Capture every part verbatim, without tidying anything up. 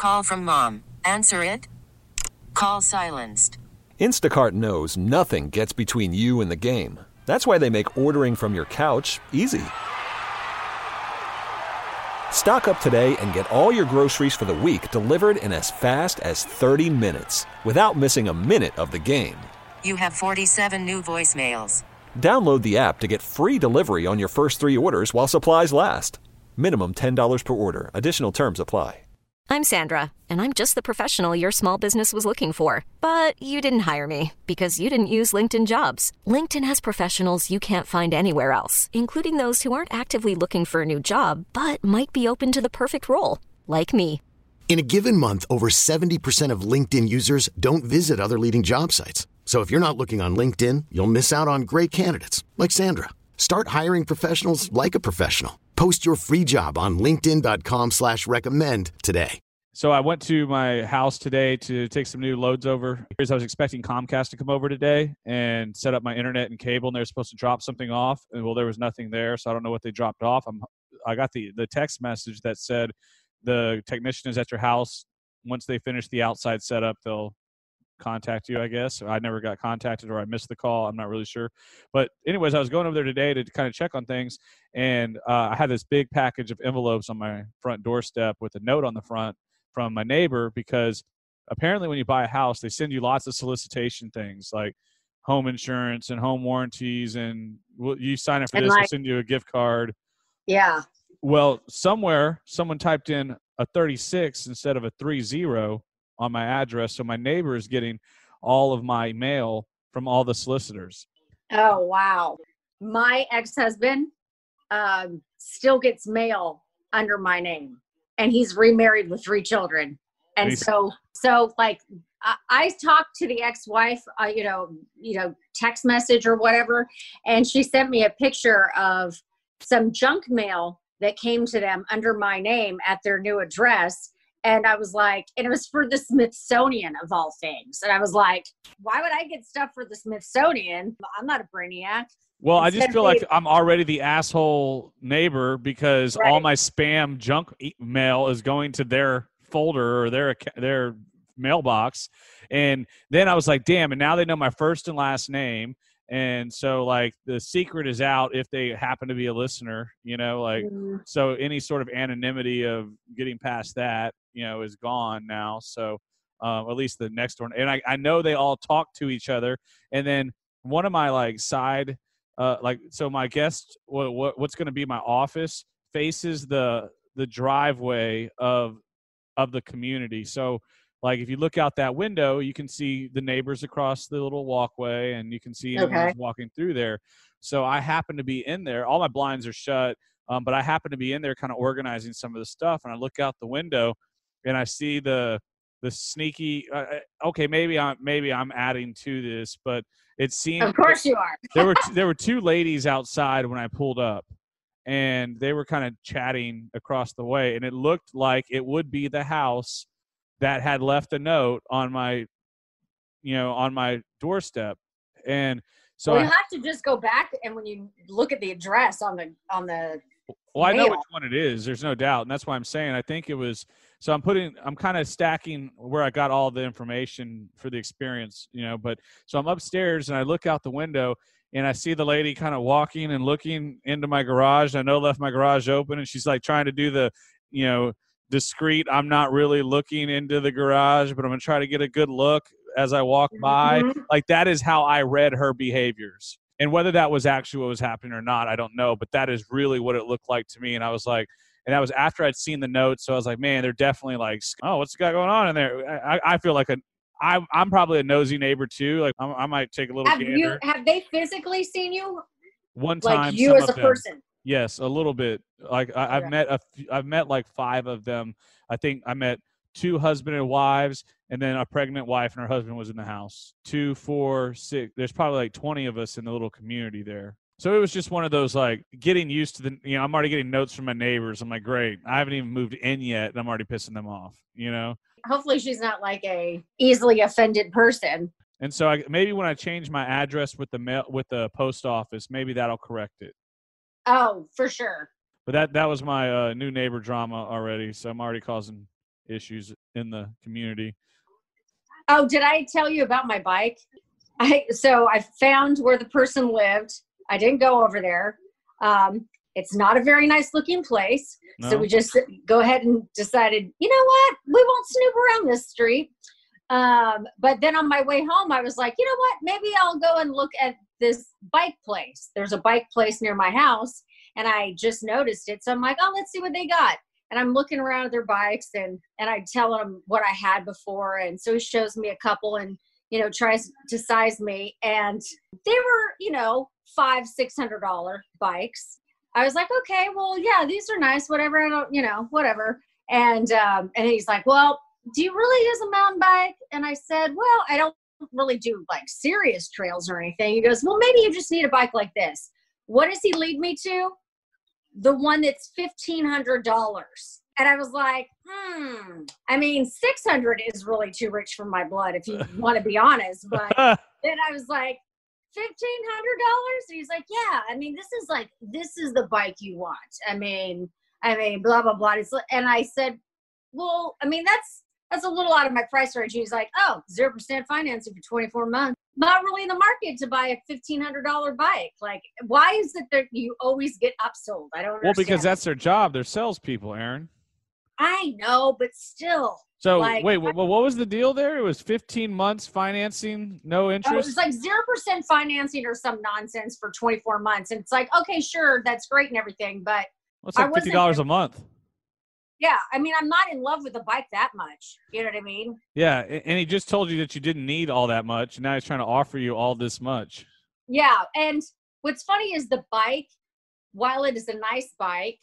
Call from mom. Answer it. Call silenced. Instacart knows nothing gets between you and the game. That's why they make ordering from your couch easy. Stock up today and get all your groceries for the week delivered in as fast as thirty minutes without missing a minute of the game. You have forty-seven new voicemails. Download the app to get free delivery on your first three orders while supplies last. Minimum ten dollars per order. Additional terms apply. I'm Sandra, and I'm just the professional your small business was looking for. But you didn't hire me because you didn't use LinkedIn Jobs. LinkedIn has professionals you can't find anywhere else, including those who aren't actively looking for a new job, but might be open to the perfect role, like me. In a given month, over seventy percent of LinkedIn users don't visit other leading job sites. So if you're not looking on LinkedIn, you'll miss out on great candidates like Sandra. Start hiring professionals like a professional. Post your free job on linkedin.com slash recommend today. So I went to my house today to take some new loads over. Because I was expecting Comcast to come over today and set up my internet and cable, and they're supposed to drop something off. And well, there was nothing there, so I don't know what they dropped off. I'm, I got the, the text message that said the technician is at your house. Once they finish the outside setup, they'll contact you, I guess. I never got contacted, or I missed the call. I'm not really sure. But anyways, I was going over there today to kind of check on things, and uh, I had this big package of envelopes on my front doorstep with a note on the front from my neighbor, because apparently when you buy a house, they send you lots of solicitation things like home insurance and home warranties, and well, you sign up for and this, like, we'll send you a gift card. Yeah. Well, somewhere someone typed in a thirty-six instead of a three zero on my address, so my neighbor is getting all of my mail from all the solicitors. Oh, wow. My ex-husband um, still gets mail under my name, and he's remarried with three children. And Nice. so, so like, I, I talked to the ex-wife, uh, you know, you know, text message or whatever, and she sent me a picture of some junk mail that came to them under my name at their new address. And I was like, and it was for the Smithsonian of all things. And I was like, why would I get stuff for the Smithsonian? I'm not a brainiac. Well, Instead I just of feel like being- I'm already the asshole neighbor because Right. all my spam junk e- mail is going to their folder or their ac- their mailbox. And then I was like, damn, and now they know my first and last name. And so, like, the secret is out if they happen to be a listener, you know, like, Mhm. so any sort of anonymity of getting past that, you know, is gone now. So um, at least the next one. And I, I know they all talk to each other. And then one of my, like, side, uh, like, so my guest, what, what what's going to be my office faces the the driveway of of the community. So, like, if you look out that window, you can see the neighbors across the little walkway, and you can see anyone Okay. who's walking through there. So I happen to be in there. All my blinds are shut, um, but I happen to be in there kind of organizing some of the stuff, and I look out the window, and I see the the sneaky uh, – okay, maybe I'm, maybe I'm adding to this, but it seemed – Of course you are. there were t- there were two ladies outside when I pulled up, and they were kind of chatting across the way, and it looked like it would be the house that had left a note on my, you know, on my doorstep. And so Well, I, you have to just go back, and when you look at the address on the on the well, I know mail. which one it is. There's no doubt. And that's why I'm saying, I think it was, so I'm putting, I'm kind of stacking where I got all the information for the experience, you know, but so I'm upstairs and I look out the window and I see the lady kind of walking and looking into my garage. I know I left my garage open, and she's like trying to do the, you know, discreet, I'm not really looking into the garage, but I'm going to try to get a good look as I walk by. Mhm. Like, that is how I read her behaviors. And whether that was actually what was happening or not, I don't know, but that is really what it looked like to me. And I was like, and that was after I'd seen the notes. So I was like, man, they're definitely like, oh, what's got going on in there? I, I feel like a, I, I'm probably a nosy neighbor too. Like, I'm, I might take a little Have gander. you have they physically seen you? One time, Like you some as of a them. person? Yes, a little bit. Like I, I've Okay. met a, f- I've met like five of them. I think I met two husband and wives, and then a pregnant wife and her husband was in the house. Two, four, six. There's probably like twenty of us in the little community there. So it was just one of those, like, getting used to the, you know, I'm already getting notes from my neighbors. I'm like, great. I haven't even moved in yet, and I'm already pissing them off, you know? Hopefully she's not like a easily offended person. And so I, maybe when I change my address with the mail, with the post office, maybe that'll correct it. Oh, for sure. But that, that was my uh, new neighbor drama already. So I'm already causing issues in the community. Oh, did I tell you about my bike? I so I found where the person lived. I didn't go over there. Um, it's not a very nice looking place. No? So we just go ahead and decided, you know what? We won't snoop around this street. Um, but then on my way home, I was like, you know what? Maybe I'll go and look at this bike place. There's a bike place near my house, and I just noticed it. So I'm like, oh, let's see what they got. And I'm looking around at their bikes, and, and I tell him what I had before. And so he shows me a couple and, you know, tries to size me. And they were, you know, five, six hundred dollar bikes. I was like, okay, well, yeah, these are nice, whatever. I don't, you know, whatever. And, um, and he's like, well, do you really use a mountain bike? And I said, well, I don't really do like serious trails or anything. He goes, well, maybe you just need a bike like this. What does he lead me to? The one that's fifteen hundred dollars. And I was like, hmm, I mean, six hundred is really too rich for my blood, if you want to be honest. But then I was like, fifteen hundred dollars? And he's like, yeah, I mean, this is like, this is the bike you want. I mean, I mean, blah, blah, blah. It's, and I said, well, I mean, that's, that's a little out of my price range. He's like, oh, zero percent financing for twenty-four months. Not really in the market to buy a fifteen hundred dollar bike. Like, why is it that you always get upsold? I don't understand. Well, because that's their job. They're salespeople, Aaron. I know, but still. So, like, wait, what, what was the deal there? It was fifteen months financing, no interest? Oh, it was like zero percent financing or some nonsense for twenty-four months. And it's like, okay, sure, that's great and everything, but well, it's like fifty dollars a month. Yeah, I mean, I'm not in love with the bike that much. You know what I mean? Yeah, and he just told you that you didn't need all that much, and now he's trying to offer you all this much. Yeah, and what's funny is the bike, while it is a nice bike,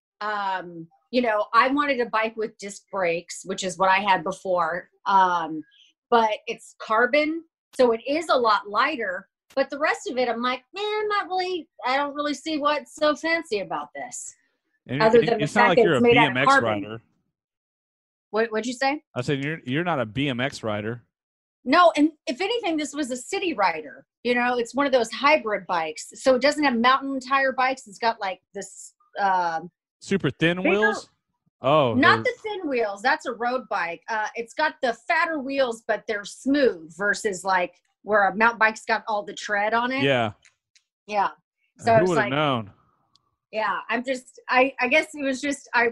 um, you know, I wanted a bike with disc brakes, which is what I had before, um, but it's carbon, so it is a lot lighter. But the rest of it, I'm like, man, not really. I don't really see what's so fancy about this. And Other it, than the it's not fact like that you're it's a made B out M of X carbon. rider. What would you say? I said you're you're not a B M X rider. No, and if anything, this was a city rider. You know, it's one of those hybrid bikes. So it doesn't have mountain tire bikes. It's got like this. Uh, Super thin bigger, wheels? Oh. Not the thin wheels. That's a road bike. Uh, it's got the fatter wheels, but they're smooth versus like where a mountain bike's got all the tread on it. Yeah. Yeah. So Who it's would have like, known? Yeah, I'm just, I, I guess it was just, I,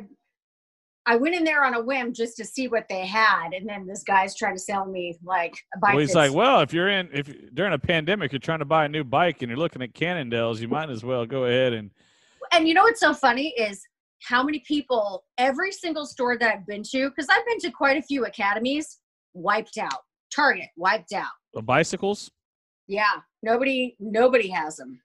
I went in there on a whim just to see what they had. And then this guy's trying to sell me like a bike. Well, he's that's, like, well, if you're in, if during a pandemic, you're trying to buy a new bike and you're looking at Cannondales, you might as well go ahead and. And you know what's so funny is how many people, every single store that I've been to, because I've been to quite a few academies, wiped out. Target, wiped out. The bicycles? Yeah, nobody, nobody has them.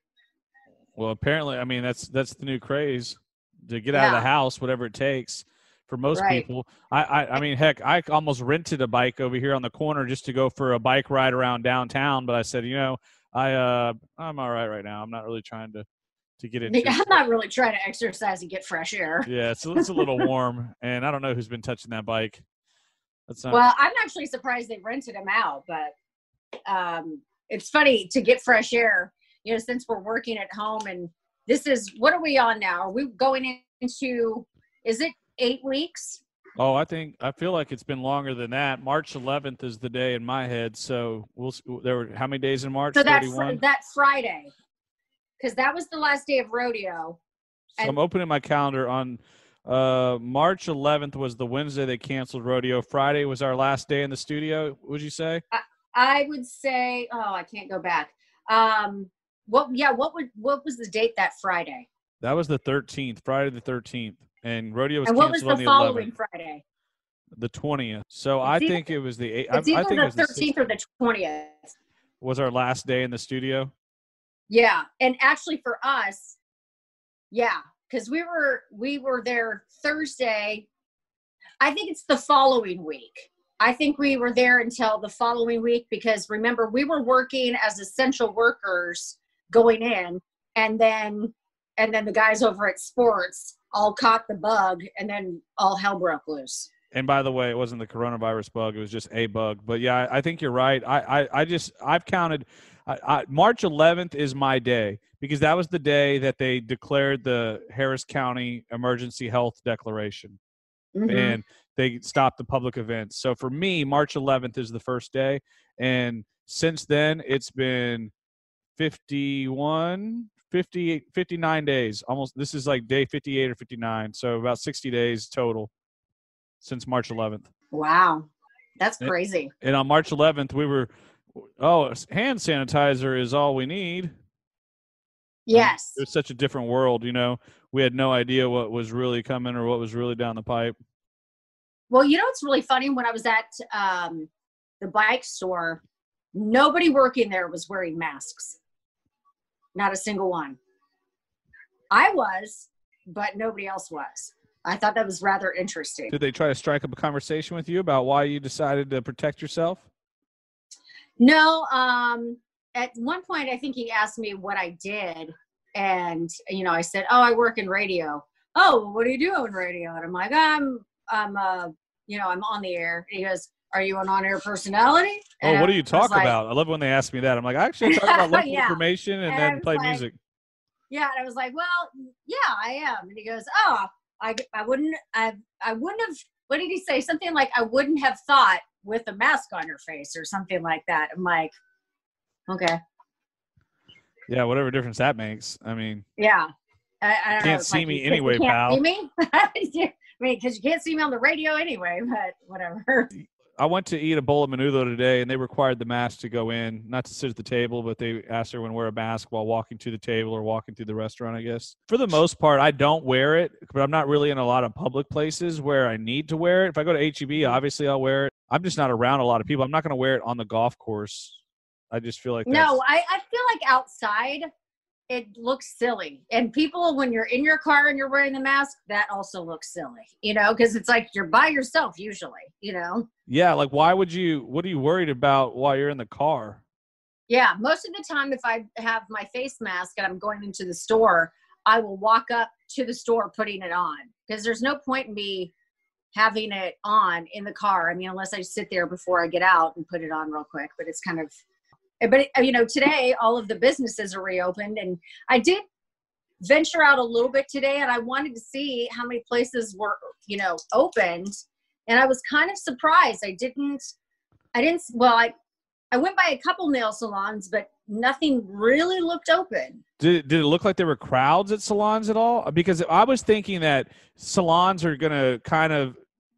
Well, apparently, I mean, that's that's the new craze to get out Yeah. of the house, whatever it takes. For most Right. people, I, I I mean, heck, I almost rented a bike over here on the corner just to go for a bike ride around downtown. But I said, you know, I uh, I'm all right right now. I'm not really trying to to get into. I'm not really trying to exercise and get fresh air. Yeah, it's it's a little warm, and I don't know who's been touching that bike. That's not. Well, I'm actually surprised they rented them out, but um, it's funny to get fresh air. You know, since we're working at home, and this is, what are we on now? Are we going into, is it eight weeks? Oh, I think I feel like it's been longer than that. March eleventh is the day in my head. So we'll. There were how many days in March? So that fr- thirty-one. that Friday, because that was the last day of rodeo. So I'm opening my calendar on uh, March eleventh was the Wednesday they canceled rodeo. Friday was our last day in the studio. Would you say? I, I would say, oh, I can't go back. Um, what? Yeah, what would what was the date that Friday? That was the thirteenth, Friday the thirteenth, and rodeo was And what was canceled the on the following eleventh, Friday? the twentieth. So I It's either- think it was the eight. I, It's I either think it the was the thirteenth or the twentieth. was our last day in the studio. Yeah, and actually for us, yeah, because we were we were there Thursday. I think it's the following week. I think we were there until the following week because remember we were working as essential workers going in, and then and then the guys over at sports all caught the bug, and then all hell broke loose. And by the way, it wasn't the coronavirus bug; it was just a bug. But yeah, I, I think you're right. I, I, I just I've counted. I, I, March eleventh is my day because that was the day that they declared the Harris County Emergency Health Declaration. Mhm. and they stopped the public events. So for me, March eleventh is the first day, and since then it's been fifty-one, fifty-eight, fifty-nine days. Almost, this is like day fifty-eight or fifty-nine, so about sixty days total since March eleventh. Wow. That's crazy. And on March eleventh, we were, oh, hand sanitizer is all we need. Yes. It was such a different world, you know. We had no idea what was really coming or what was really down the pipe. Well, you know what's really funny? When I was at um, the bike store, nobody working there was wearing masks. Not a single one. I was, but nobody else was. I thought that was rather interesting. Did they try to strike up a conversation with you about why you decided to protect yourself? No. Um, at one point, I think he asked me what I did. And, you know, I said, oh, I work in radio. Oh, well, what do you do in radio? And I'm like, I'm, I'm, uh, you know, I'm on the air. And he goes, are you an on-air personality? Oh, And what do you I was talk like- about? I love when they ask me that. I'm like, I actually talk about local Yeah. information and And I then was play like- music. Yeah, and I was like, well, yeah, I am. And he goes, oh, I, I wouldn't, I, I wouldn't have. What did he say? Something like, I wouldn't have thought with a mask on your face or something like that. I'm like, okay, Yeah, whatever difference that makes. I mean, yeah. I, I don't know. Can't It's see like, me you- anyway, you can't pal. See me? I mean, because you can't see me on the radio anyway. But whatever. I went to eat a bowl of menudo today, and they required the mask to go in, not to sit at the table, but they asked everyone to wear a mask while walking to the table or walking through the restaurant, I guess. For the most part, I don't wear it, but I'm not really in a lot of public places where I need to wear it. If I go to H E B, obviously I'll wear it. I'm just not around a lot of people. I'm not going to wear it on the golf course. I just feel like that's, No, I, I feel like outside it looks silly. And people, when you're in your car and you're wearing the mask, that also looks silly, you know, because it's like you're by yourself usually, you know? yeah, like why would you, what are you worried about while you're in the car? Yeah. Most of the time, if I have my face mask and I'm going into the store, I will walk up to the store putting it on because there's no point in me having it on in the car. I mean, unless I sit there before I get out and put it on real quick, but it's kind of, but you know, today all of the businesses are reopened, and I did venture out a little bit today, and I wanted to see how many places were, you know, opened, and I was kind of surprised. I didn't, I didn't. Well, I, I went by a couple nail salons, but nothing really looked open. Did, did it look like there were crowds at salons at all? Because I was thinking that salons are going to kind of,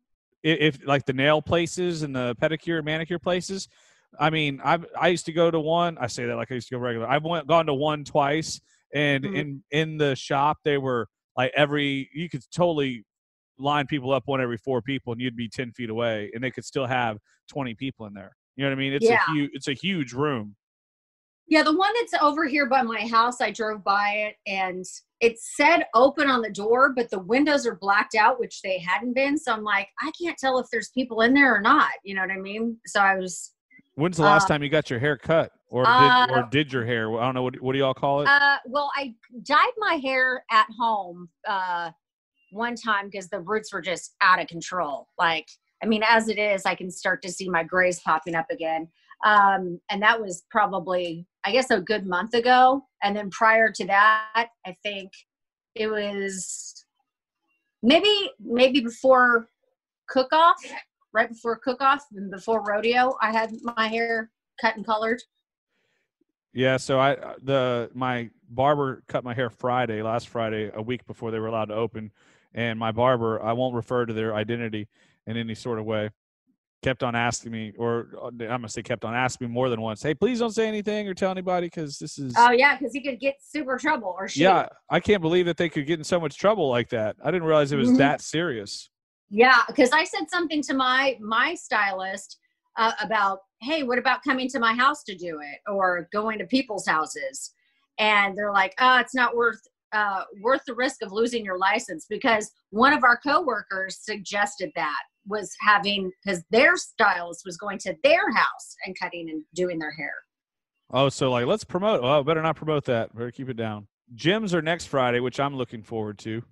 if, if like the nail places and the pedicure, manicure places. I mean, I I used to go to one. I say that like I used to go regular. I've went gone to one twice, and Mhm. in in the shop they were like every you could totally line people up one every four people, and you'd be ten feet away, and they could still have twenty people in there. You know what I mean? It's Yeah. a huge it's a huge room. Yeah, the one that's over here by my house, I drove by it, and it said open on the door, but the windows are blacked out, which they hadn't been. So I'm like, I can't tell if there's people in there or not. You know what I mean? So I was. When's the last Uh, time you got your hair cut, or uh, did or did your hair? I don't know what what do y'all call it? Uh, well, I dyed my hair at home uh, one time because the roots were just out of control. Like, I mean, as it is, I can start to see my grays popping up again. Um, and that was probably, I guess, a good month ago. And then prior to that, I think it was maybe maybe before cook-off, right before cook-off and before rodeo, I had my hair cut and colored. Yeah, so I the my barber cut my hair Friday, last Friday, a week before they were allowed to open, and my barber, I won't refer to their identity in any sort of way, kept on asking me, or I'm gonna say kept on asking me more than once, hey, please don't say anything or tell anybody because this is. Oh yeah, because he could get super trouble or she. Yeah, I can't believe that they could get in so much trouble like that. I didn't realize it was Mhm. that serious. Yeah, because I said something to my my stylist uh, about, hey, what about coming to my house to do it or going to people's houses? And they're like, oh, it's not worth uh, worth the risk of losing your license, because one of our coworkers suggested that was having, because their stylist was going to their house and cutting and doing their hair. Oh, so like let's promote. Oh, better not promote that. Better keep it down. Gyms are next Friday, which I'm looking forward to.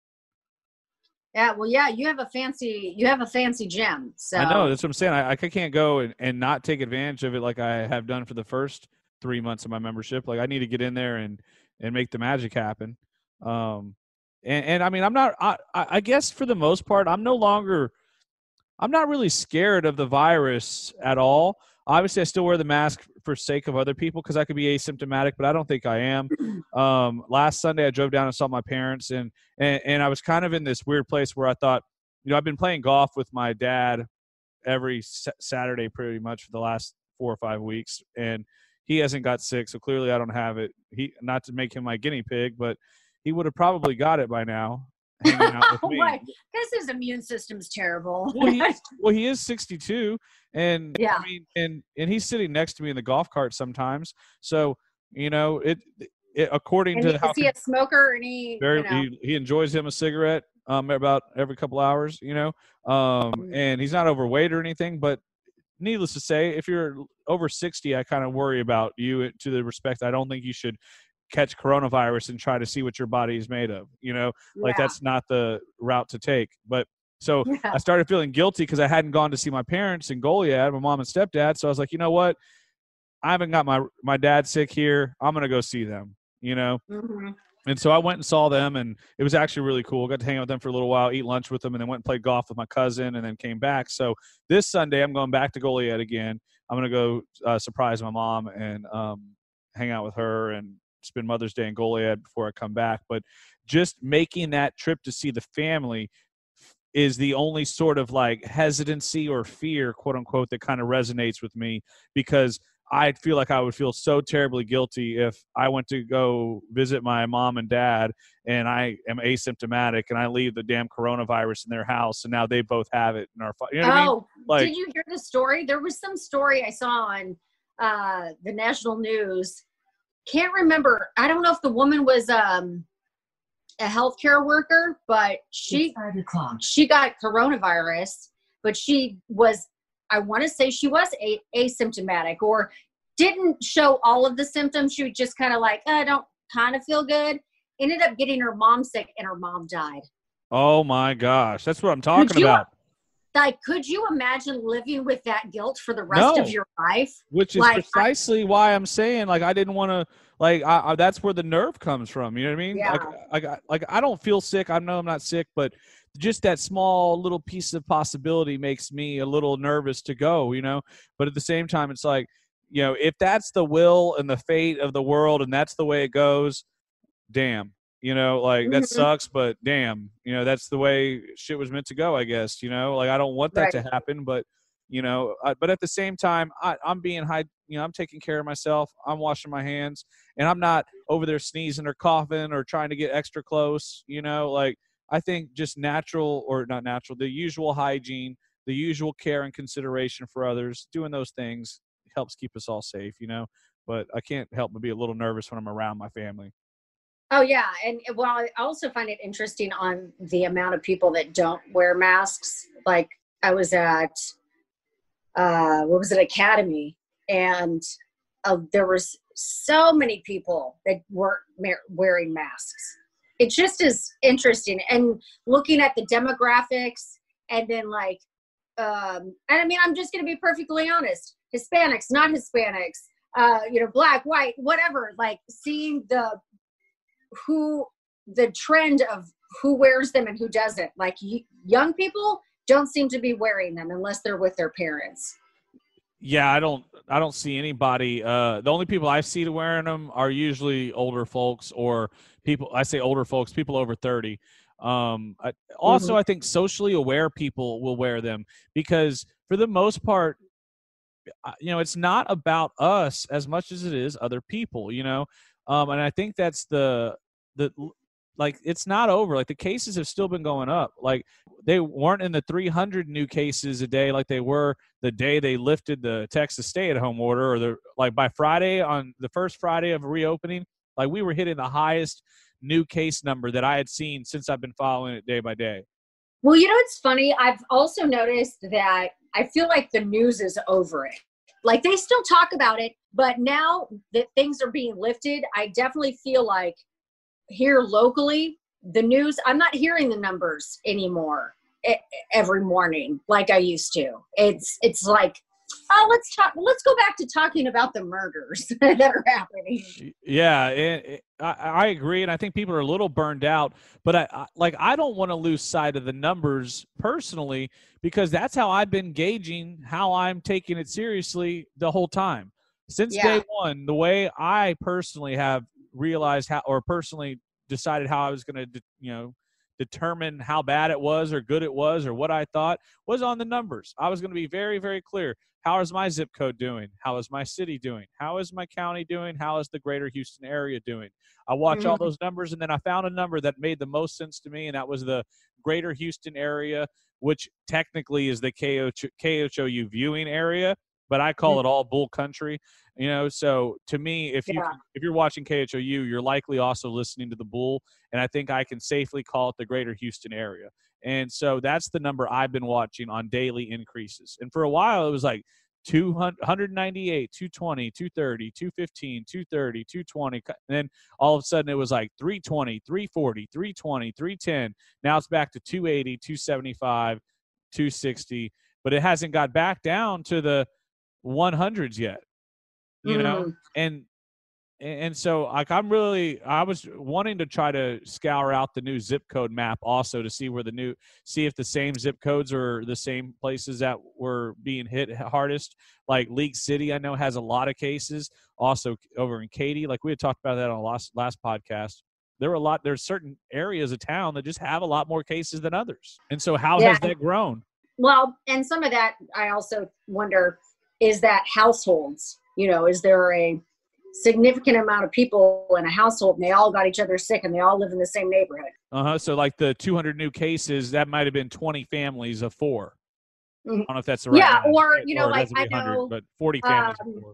Yeah, well, yeah, you have a fancy you have a fancy gym. So I know, that's what I'm saying. I, I can't go and, and not take advantage of it like I have done for the first three months of my membership. Like I need to get in there and, and make the magic happen. Um, And, and I mean, I'm not, I, I guess for the most part, I'm no longer, I'm not really scared of the virus at all. Obviously, I still wear the mask for sake of other people because I could be asymptomatic, but I don't think I am. Um, last Sunday, I drove down and saw my parents, and, and and I was kind of in this weird place where I thought, you know, I've been playing golf with my dad every Saturday pretty much for the last four or five weeks, and he hasn't got sick, so clearly I don't have it. He, not to make him my guinea pig, but he would have probably got it by now. Hanging out with me. Right. Because his immune system's terrible. well, he is, well, he is sixty-two, and yeah. I mean, and and he's sitting next to me in the golf cart sometimes. So you know, it, it according and to he, how is he a smoker, and he very you know. he, he enjoys him a cigarette um about every couple hours, you know, um Mm. and he's not overweight or anything, but needless to say, if you're over sixty, I kind of worry about you to the respect. I don't think you should catch coronavirus and try to see what your body is made of, you know, like Yeah. that's not the route to take. But so Yeah. I started feeling guilty because I hadn't gone to see my parents in Goliad, my mom and stepdad. So I was like, you know what? I haven't got my, my dad sick here. I'm going to go see them, you know? Mm-hmm. And so I went and saw them, and it was actually really cool. Got to hang out with them for a little while, eat lunch with them, and then went and played golf with my cousin, and then came back. So this Sunday, I'm going back to Goliad again. I'm going to go uh, surprise my mom and um, hang out with her and spend Mother's Day in Goliad before I come back. But just making that trip to see the family is the only sort of like hesitancy or fear, quote unquote, that kind of resonates with me, because I feel like I would feel so terribly guilty if I went to go visit my mom and dad and I am asymptomatic and I leave the damn coronavirus in their house and now they both have it in our, you know what oh, I mean? Like, did you hear the story? There was some story I saw on uh, the national news. Can't remember. I don't know if the woman was um, a healthcare worker, but she she got coronavirus, but she was, I want to say she was a- asymptomatic or didn't show all of the symptoms. She was just kind of like, I don't kind of feel good. Ended up getting her mom sick, and her mom died. oh my gosh, that's what I'm talking Could you- about. Like, could you imagine living with that guilt for the rest No. of your life? Which is Like, precisely why I'm saying, like, I didn't want to, like, I, I, that's where the nerve comes from. You know what I mean? Yeah. Like, like, I- like, I don't feel sick. I know I'm not sick, but just that small little piece of possibility makes me a little nervous to go, you know? But at the same time, it's like, you know, if that's the will and the fate of the world and that's the way it goes, damn. You know, like, that Mhm. sucks, but damn, you know, that's the way shit was meant to go, I guess, you know? Like, I don't want that Right. to happen, but, you know, I, but at the same time, I, I'm being high, you know, I'm taking care of myself. I'm washing my hands, and I'm not over there sneezing or coughing or trying to get extra close, you know? Like, I think just natural, or not natural, the usual hygiene, the usual care and consideration for others, doing those things helps keep us all safe, you know? But I can't help but be a little nervous when I'm around my family. Oh yeah, and well, I also find it interesting on the amount of people that don't wear masks. Like, I was at, uh, what was it, Academy, and uh, there was so many people that weren't ma- wearing masks. It just is interesting, and looking at the demographics, and then like, um, and I mean, I'm just going to be perfectly honest: Hispanics, not Hispanics, uh, you know, black, white, whatever. Like, seeing the who the trend of who wears them and who doesn't. Like, y- young people don't seem to be wearing them unless they're with their parents. Yeah, I don't I don't see anybody. Uh, the only people I see wearing them are usually older folks or people. I say older folks, people over thirty. Um, I, also, Mhm. I think socially aware people will wear them because, for the most part, uh, you know, it's not about us as much as it is other people. You know, um, and I think that's the the like it's not over. Like, the cases have still been going up. Like, they weren't in the three hundred new cases a day like they were the day they lifted the Texas stay-at-home order, or the like by Friday, on the first Friday of reopening, like, we were hitting the highest new case number that I had seen since I've been following it day by day. Well, you know, it's funny. I've also noticed that I feel like the news is over it. Like, they still talk about it, but now that things are being lifted, I definitely feel like here locally, the news, I'm not hearing the numbers anymore e- every morning like I used to. It's it's like Oh, let's talk. Let's go back to talking about the murders that are happening. Yeah, it, it, I, I agree, and I think people are a little burned out. But I, I like I don't want to lose sight of the numbers personally, because that's how I've been gauging how I'm taking it seriously the whole time since Yeah. day one. The way I personally have realized how, or personally decided how I was going to, you know, determine how bad it was or good it was or what I thought was on the numbers. I was going to be very, very clear. How is my zip code doing? How is my city doing? How is my county doing? How is the greater Houston area doing? I watch Mm-hmm. all those numbers, and then I found a number that made the most sense to me, and that was the greater Houston area, which technically is the K H O U viewing area, but I call it all bull country. You know, so to me, if you Yeah. if you're watching K H O U, you're likely also listening to the bull, and I think I can safely call it the greater Houston area. And so that's the number I've been watching on daily increases. And for a while, it was like two ninety-eight, two twenty, two thirty, two fifteen, two thirty, two twenty. And then all of a sudden, it was like three twenty, three forty, three twenty, three ten. Now it's back to two eighty, two seventy-five, two sixty. But it hasn't got back down to the hundreds yet. You know, Mm. and and so like I'm really I was wanting to try to scour out the new zip code map also to see where the new see if the same zip codes are the same places that were being hit hardest. Like League City, I know has a lot of cases. Also over in Katy, like we had talked about that on last last podcast. There were a lot. There's certain areas of town that just have a lot more cases than others. And so how Yeah. has that grown? Well, and some of that I also wonder, is that households? You know, is there a significant amount of people in a household and they all got each other sick and they all live in the same neighborhood? Uh-huh. So like the two hundred new cases, that might have been twenty families of four. Mhm. I don't know if that's the right Yeah, math, or, right? you know, Or it like, doesn't be I one hundred, know, but forty families um, of four.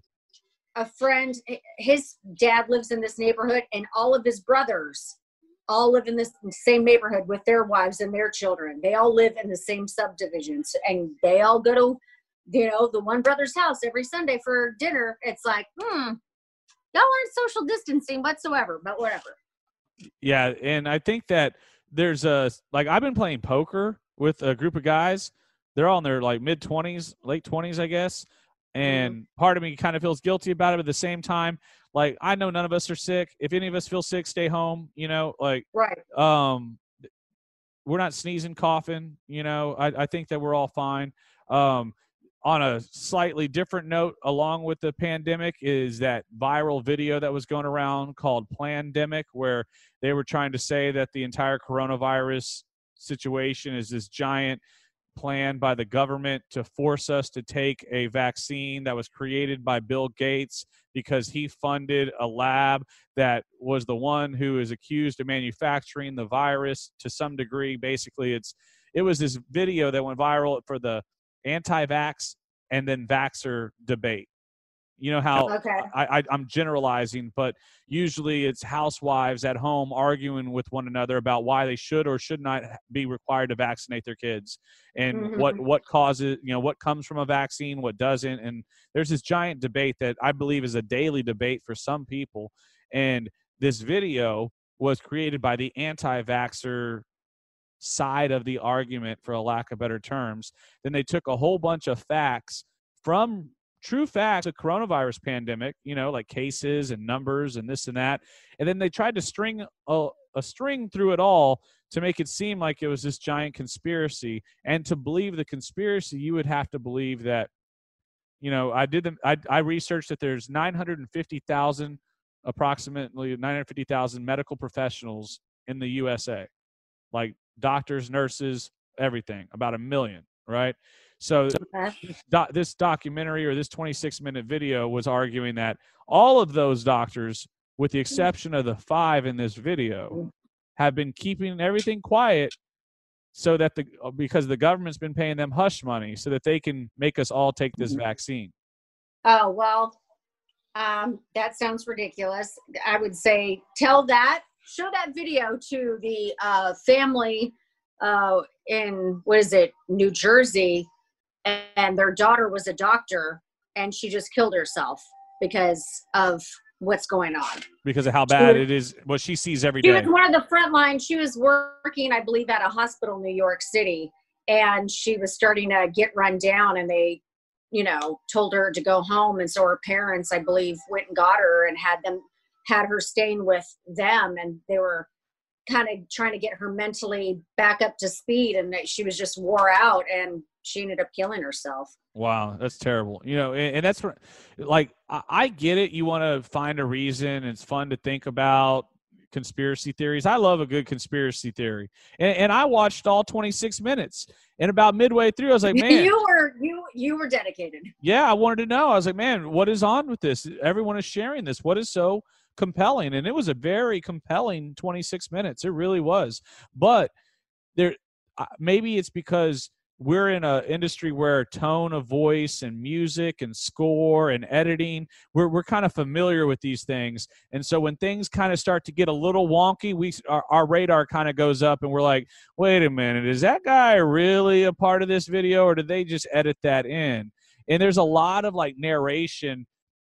A friend, his dad lives in this neighborhood and all of his brothers all live in this same neighborhood with their wives and their children. They all live in the same subdivisions and they all go to, you know, the one brother's house every Sunday for dinner. It's like, hmm, y'all aren't social distancing whatsoever, but whatever. Yeah, and I think that there's a like I've been playing poker with a group of guys. They're all in their like mid twenties, late twenties, I guess. And mm-hmm. part of me kind of feels guilty about it, but at the same time, like I know none of us are sick. If any of us feel sick, stay home. You know, like right. Um, we're not sneezing, coughing. You know, I, I think that we're all fine. Um, on a slightly different note, along with the pandemic, is that viral video that was going around called Plandemic, where they were trying to say that the entire coronavirus situation is this giant plan by the government to force us to take a vaccine that was created by Bill Gates because he funded a lab that was the one who is accused of manufacturing the virus to some degree. Basically, it's it was this video that went viral for the anti-vax and then vaxxer debate. You know how okay. I, I, I'm generalizing, but usually it's housewives at home arguing with one another about why they should or should not be required to vaccinate their kids, and mm-hmm. what what causes, you know, what comes from a vaccine, what doesn't. And there's this giant debate that I believe is a daily debate for some people. And this video was created by the anti-vaxxer side of the argument, for a lack of better terms. Then they took a whole bunch of facts from true facts, the coronavirus pandemic, you know, like cases and numbers and this and that. And then they tried to string a, a string through it all to make it seem like it was this giant conspiracy. And to believe the conspiracy, you would have to believe that, you know, I did the, I, I researched that there's nine hundred fifty thousand, approximately nine hundred fifty thousand medical professionals in the U S A, like doctors, nurses, everything, about a million, right? So this, doc, this documentary or this twenty-six minute video was arguing that all of those doctors, with the exception of the five in this video, have been keeping everything quiet so that the because the government's been paying them hush money so that they can make us all take this vaccine. Oh, well, um, that sounds ridiculous. I would say tell that, show that video to the uh, family uh, in, what is it, New Jersey, and their daughter was a doctor, and she just killed herself because of what's going on. Because of how bad it is, what she sees every she day. She was one of the front line. She was working, I believe, at a hospital in New York City, and she was starting to get run down, and they, you know, told her to go home. And so her parents, I believe, went and got her and had them, had her staying with them. And they were kind of trying to get her mentally back up to speed. And that she was just wore out and she ended up killing herself. Wow, that's terrible. You know, and, and that's what, like, I, I get it. You want to find a reason. It's fun to think about conspiracy theories. I love a good conspiracy theory. And, and I watched all twenty-six minutes. And about midway through, I was like, man. You were you you were dedicated. Yeah, I wanted to know. I was like, man, what is on with this? Everyone is sharing this. What is so compelling? And it was a very compelling twenty-six minutes. It really was. But there, maybe it's because we're in an industry where tone of voice and music and score and editing, we're we're kind of familiar with these things. And so when things kind of start to get a little wonky, we our, our radar kind of goes up and we're like, wait a minute, is that guy really a part of this video or did they just edit that in? And there's a lot of like narration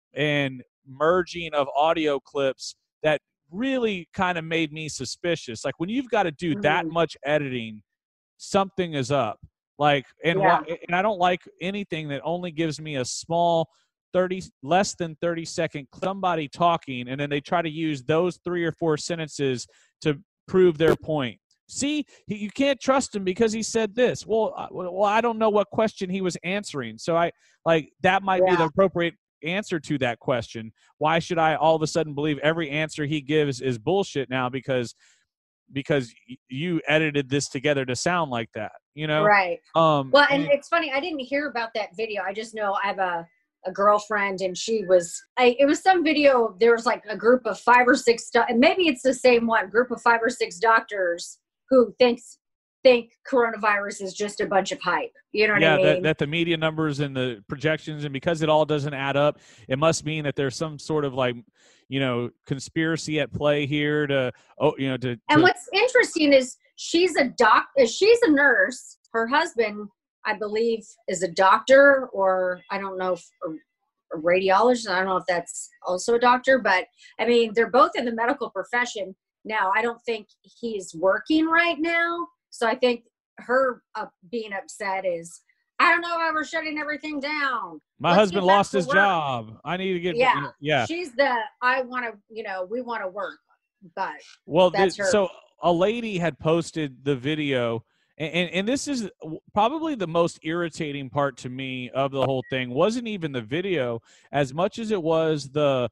and merging of audio clips that really kind of made me suspicious. Like when you've got to do that much editing, something is up. Like, and Yeah. why, and I don't like anything that only gives me a small thirty, less than thirty second somebody talking, and then they try to use those three or four sentences to prove their point. See, he, you can't trust him because he said this. Well, I, well, I don't know what question he was answering. So I like that might be Yeah. the appropriate answer to that question. Why should I all of a sudden believe every answer he gives is bullshit now because because you edited this together to sound like that, you know? Right. Um, Well, and it's funny, I didn't hear about that video. I just know I have a, a girlfriend and she was, I, it was some video, there was like a group of five or six, do- and maybe it's the same one, group of five or six doctors who thinks think coronavirus is just a bunch of hype. You know what yeah, I mean? that, that the media numbers and the projections, and because it all doesn't add up, it must mean that there's some sort of like, you know, conspiracy at play here to, oh, you know, to. And to, what's interesting is she's a doc, she's a nurse. Her husband, I believe, is a doctor, or I don't know, if, a, a radiologist. I don't know if that's also a doctor, but I mean, they're both in the medical profession. Now, I don't think he's working right now. So I think her uh, being upset is, I don't know why we're shutting everything down. my Let's husband get back lost to his work. job. I need to get, Yeah. you know, yeah. She's the, I want to, you know, we want to work, but Well, that's th- her. so a lady had posted the video, and, and, and this is probably the most irritating part to me of the whole thing. Wasn't even the video as much as it was the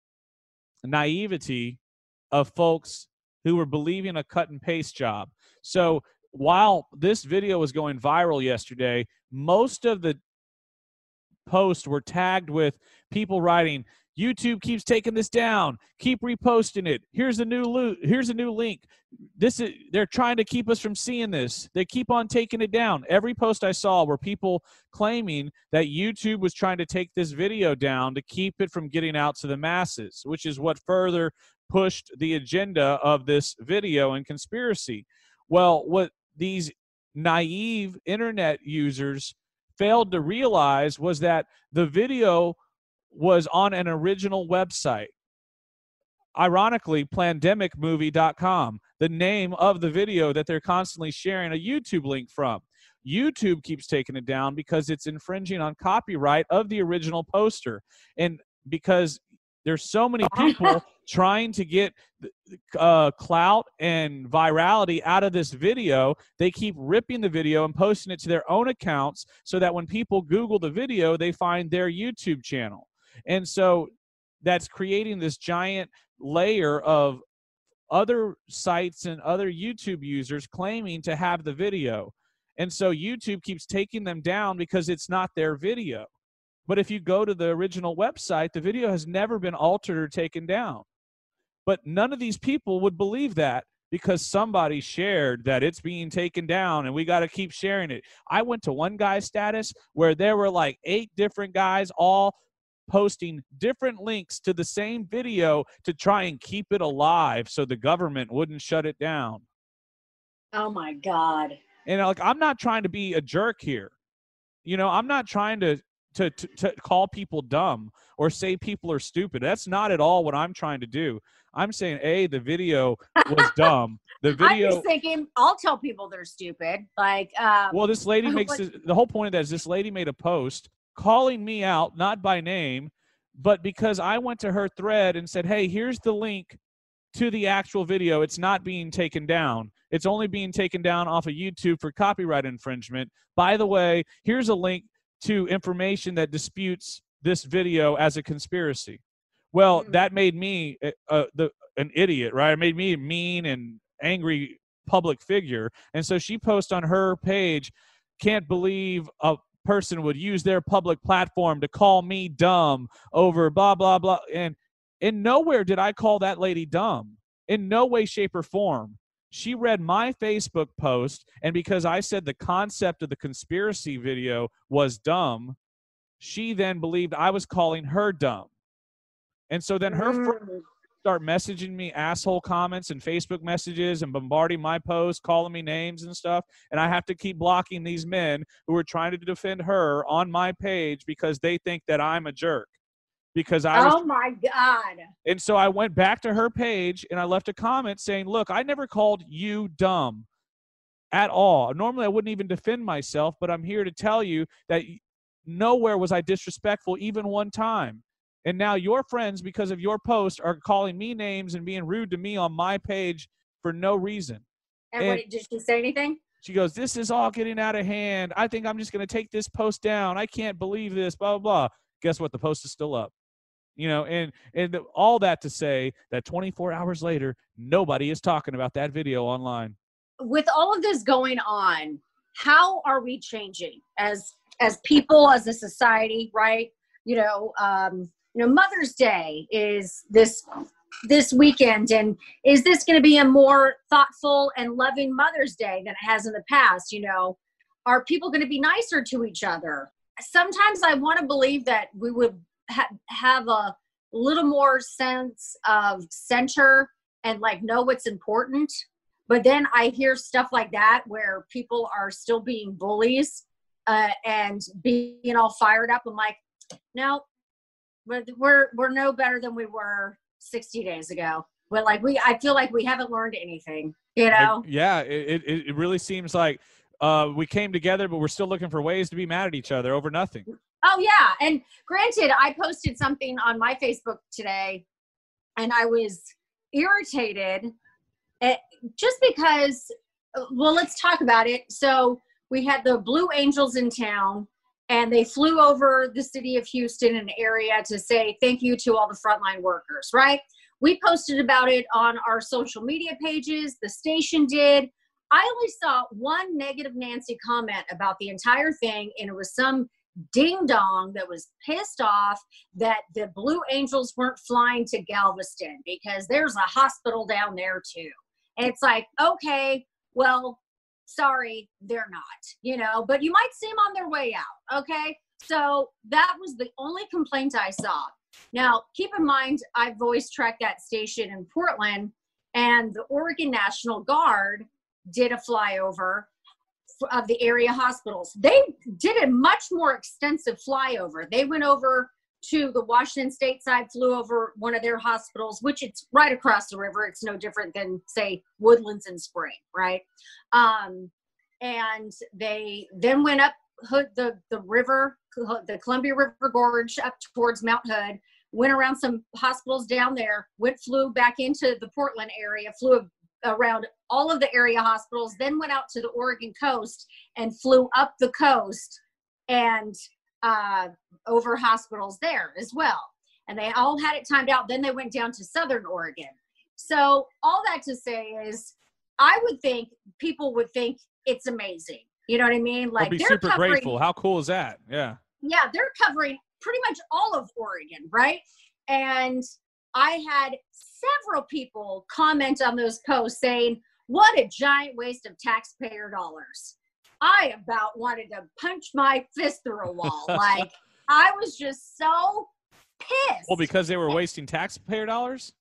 naivety of folks who were believing a cut and paste job. So while this video was going viral yesterday, most of the posts were tagged with people writing, YouTube keeps taking this down. Keep reposting it. Here's a new loot. Here's a new link. This is they're trying to keep us from seeing this. They keep on taking it down. Every post I saw were people claiming that YouTube was trying to take this video down to keep it from getting out to the masses, which is what further pushed the agenda of this video and conspiracy. Well, what these naive internet users failed to realize was that the video was on an original website. Ironically, plandemic movie dot com, the name of the video that they're constantly sharing a YouTube link from. YouTube keeps taking it down because it's infringing on copyright of the original poster. And because there's so many people trying to get uh, clout and virality out of this video, they keep ripping the video and posting it to their own accounts so that when people Google the video, they find their YouTube channel. And so that's creating this giant layer of other sites and other YouTube users claiming to have the video. And so YouTube keeps taking them down because it's not their video. But if you go to the original website, the video has never been altered or taken down. But none of these people would believe that because somebody shared that it's being taken down and we got to keep sharing it. I went to one guy's status where there were like eight different guys all posting different links to the same video to try and keep it alive so the government wouldn't shut it down. Oh my God. And like, I'm not trying to be a jerk here. You know, I'm not trying to To, to, to call people dumb or say people are stupid. That's not at all what I'm trying to do. I'm saying, A, the video was dumb. The video. I'm just thinking, I'll tell people they're stupid. Like, um, well, this lady makes what- this, the whole point of that is this lady made a post calling me out, not by name, but because I went to her thread and said, hey, here's the link to the actual video. It's not being taken down. It's only being taken down off of YouTube for copyright infringement. By the way, here's a link to information that disputes this video as a conspiracy. Well, that made me uh, the, an idiot, right? It made me a mean and angry public figure. And so she posts on her page, can't believe a person would use their public platform to call me dumb over blah, blah, blah. And in nowhere did I call that lady dumb. In no way, shape, or form. She read my Facebook post, and because I said the concept of the conspiracy video was dumb, she then believed I was calling her dumb. And so then her friends start messaging me asshole comments and Facebook messages and bombarding my posts, calling me names and stuff, and I have to keep blocking these men who are trying to defend her on my page because they think that I'm a jerk. Because I was, oh my God. And so I went back to her page and I left a comment saying, look, I never called you dumb at all. Normally I wouldn't even defend myself, but I'm here to tell you that nowhere was I disrespectful even one time. And now your friends, because of your post, are calling me names and being rude to me on my page for no reason. And, and what, did she say anything? She goes, this is all getting out of hand. I think I'm just going to take this post down. I can't believe this, blah, blah, blah. Guess what? The post is still up. You know, and and the, all that to say that twenty-four hours later, nobody is talking about that video online. With all of this going on, how are we changing as as people, as a society, right? You know, um, you know, Mother's Day is this this weekend, and is this going to be a more thoughtful and loving Mother's Day than it has in the past? You know, are people going to be nicer to each other? Sometimes I want to believe that we would ha- have a little more sense of center and like know what's important. But then I hear stuff like that where people are still being bullies uh, and being all fired up. I'm like, no, we're, we're, we're no better than we were sixty days ago. But like we, I feel like we haven't learned anything, you know? Yeah, it, it, it really seems like uh, we came together, but we're still looking for ways to be mad at each other over nothing. Oh, yeah. And granted, I posted something on my Facebook today, and I was irritated at, just because, well, let's talk about it. So we had the Blue Angels in town, and they flew over the city of Houston and area to say thank you to all the frontline workers, right? We posted about it on our social media pages. The station did. I only saw one negative Nancy comment about the entire thing, and it was some ding dong that was pissed off that the Blue Angels weren't flying to Galveston because there's a hospital down there too. And it's like, okay, well, sorry, they're not, you know, but you might see them on their way out. Okay. So that was the only complaint I saw. Now, keep in mind, I've always tracked that station in Portland, and the Oregon National Guard did a flyover of the area hospitals. They did a much more extensive flyover. They went over to the Washington State side, flew over one of their hospitals, which it's right across the river. It's no different than, say, Woodlands and Spring, right? Um, and they then went up Hood, the, the river, the Columbia River Gorge up towards Mount Hood, went around some hospitals down there, went, flew back into the Portland area, flew around all of the area hospitals, then went out to the Oregon coast and flew up the coast and uh, over hospitals there as well. And they all had it timed out. Then they went down to Southern Oregon. So all that to say is, I would think people would think it's amazing. You know what I mean? Like, I'll be they're super covering, grateful. How cool is that? Yeah. Yeah, they're covering pretty much all of Oregon, right? And I had several people comment on those posts saying, what a giant waste of taxpayer dollars. I about wanted to punch my fist through a wall. Like, I was just so pissed. Well, because they were wasting taxpayer dollars?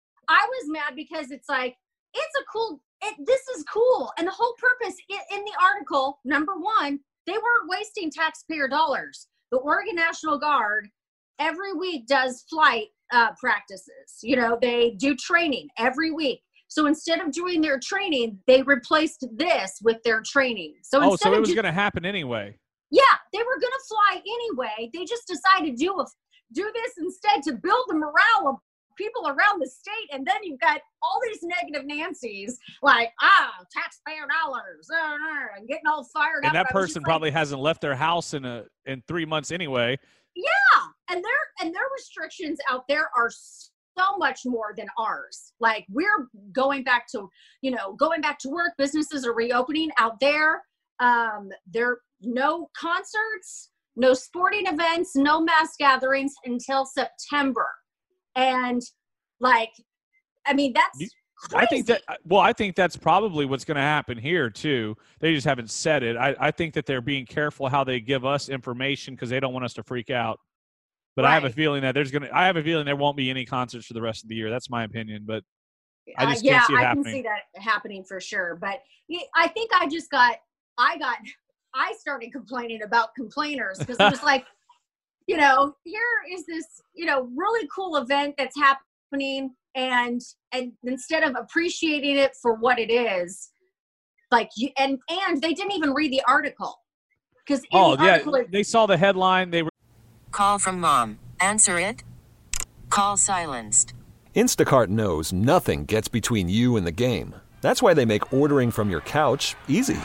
I was mad because it's like, it's a cool, it, this is cool. And the whole purpose in, in the article, number one, they weren't wasting taxpayer dollars. The Oregon National Guard every week does flight uh, practices. You know, they do training every week. So instead of doing their training, they replaced this with their training. So oh, instead so it of was just, going to happen anyway. Yeah, they were going to fly anyway. They just decided to do, a, do this instead to build the morale of people around the state. And then you've got all these negative Nancys like, ah, taxpayer dollars, uh, uh, and getting all fired and up. And that I was person just probably like, hasn't left their house in a in three months anyway. Yeah, and their and their restrictions out there are so much more than ours. Like, we're going back to, you know, going back to work. Businesses are reopening out there. Um, there no concerts, no sporting events, no mass gatherings until September. And like, I mean, that's You- crazy. I think that, well, I think that's probably what's going to happen here too. They just haven't said it. I, I think that they're being careful how they give us information because they don't want us to freak out. But I have a Right. feeling that there's going to, I have a feeling there won't be any concerts for the rest of the year. That's my opinion, but I Uh, just yeah, can't see it I happening. can see that happening for sure. But yeah, I think I just got, I got, I started complaining about complainers because it was like, you know, here is this, you know, really cool event that's happening, and and instead of appreciating it for what it is, like you, and and they didn't even read the article because in Oh, the yeah. article, it- They saw the headline. They were. Call from mom. Answer it. Call silenced. Instacart knows nothing gets between you and the game. That's why they make ordering from your couch easy.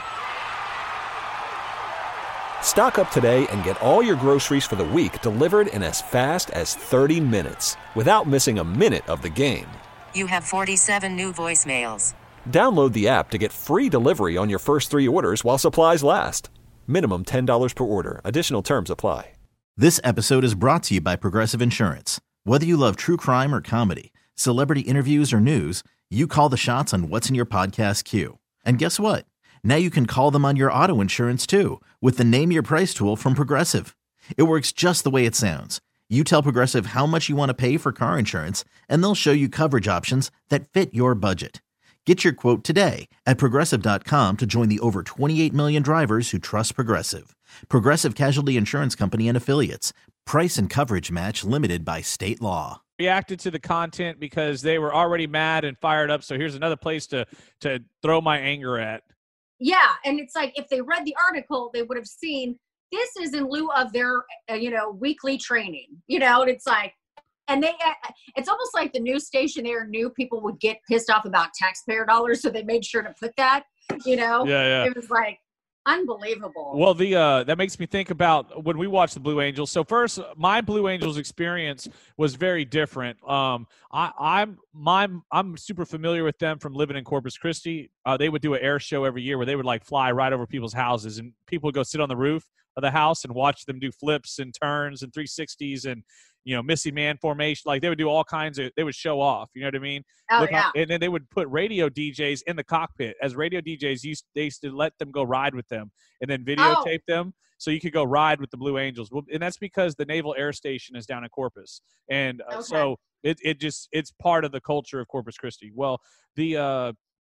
Stock up today and get all your groceries for the week delivered in as fast as thirty minutes without missing a minute of the game. You have forty-seven new voicemails. Download the app to get free delivery on your first three orders while supplies last. Minimum ten dollars per order. Additional terms apply. This episode is brought to you by Progressive Insurance. Whether you love true crime or comedy, celebrity interviews or news, you call the shots on what's in your podcast queue. And guess what? Now you can call them on your auto insurance too with the Name Your Price tool from Progressive. It works just the way it sounds. You tell Progressive how much you want to pay for car insurance, and they'll show you coverage options that fit your budget. Get your quote today at Progressive dot com to join the over twenty-eight million drivers who trust Progressive. Progressive Casualty Insurance Company and Affiliates. Price and coverage match limited by state law. Reacted to the content because they were already mad and fired up. So here's another place to to throw my anger at. yeah, and it's like if they read the article, they would have seen this is in lieu of their, uh, you know, weekly training. You know, and it's like, and they, uh, it's almost like the news station there knew people would get pissed off about taxpayer dollars, so they made sure to put that. You know, Yeah, yeah. It was like unbelievable. Well, the uh, that makes me think about when we watched the Blue Angels. So first, my Blue Angels experience was very different. Um, I, I'm my I'm super familiar with them from living in Corpus Christi. Uh, they would do an air show every year where they would like fly right over people's houses, and people would go sit on the roof of the house and watch them do flips and turns and three sixties and, you know, Missy Man formation. Like they would do all kinds of, they would show off, you know what I mean? Oh, Look yeah. how- and then they would put radio D Js in the cockpit. As radio D Js, used, they used to let them go ride with them and then videotape Oh. them so you could go ride with the Blue Angels. Well, and that's because the Naval Air Station is down in Corpus. And uh, Okay. so it, it just, it's part of the culture of Corpus Christi. Well, the, uh,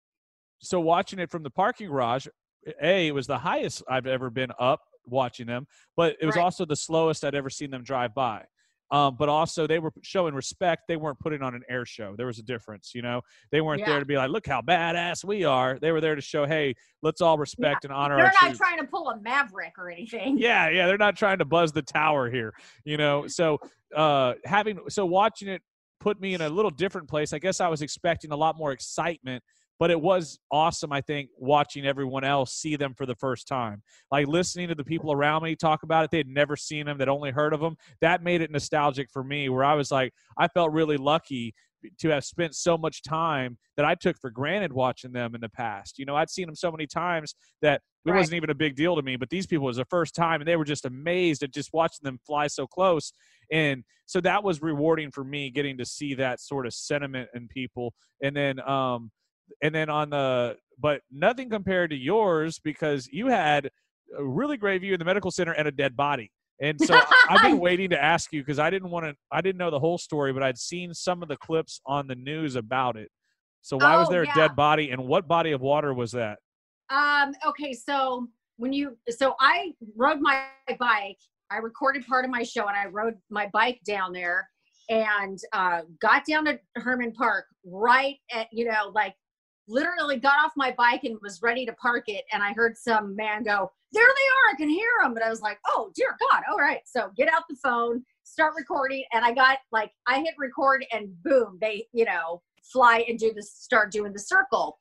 so watching it from the parking garage, A, it was the highest I've ever been up watching them, but it was Right. also the slowest I'd ever seen them drive by. Um, but also they were showing respect. They weren't putting on an air show. There was a difference, you know. They weren't Yeah. there to be like, look how badass we are. They were there to show, hey, let's all respect and honor They're our not troops. trying to pull a Maverick or anything. Yeah, yeah, they're not trying to buzz the tower here, you know. So uh, having so watching it put me in a little different place. I guess I was expecting a lot more excitement. But it was awesome, I think, watching everyone else see them for the first time. Like listening to the people around me talk about it. They had never seen them. They'd only heard of them. That made it nostalgic for me, where I was like, I felt really lucky to have spent so much time that I took for granted watching them in the past. You know, I'd seen them so many times that it Right. wasn't even a big deal to me. But these people, it was the first time, and they were just amazed at just watching them fly so close. And so that was rewarding for me, getting to see that sort of sentiment in people. And then – um And then on the, but nothing compared to yours because you had a really great view in the medical center and a dead body. And so I've been waiting to ask you because I didn't want to, I didn't know the whole story, but I'd seen some of the clips on the news about it. So why was Oh, there yeah. a dead body and what body of water was that? Um, okay, so when you, so I rode my bike, I recorded part of my show and I rode my bike down there and uh, got down to Herman Park right at, you know, like literally got off my bike and was ready to park it. And I heard some man go, there they are, I can hear them. But I was like, oh, dear God. All right. So get out the phone, start recording. And I got like, I hit record and boom, they, you know, fly and do this, start doing the circle.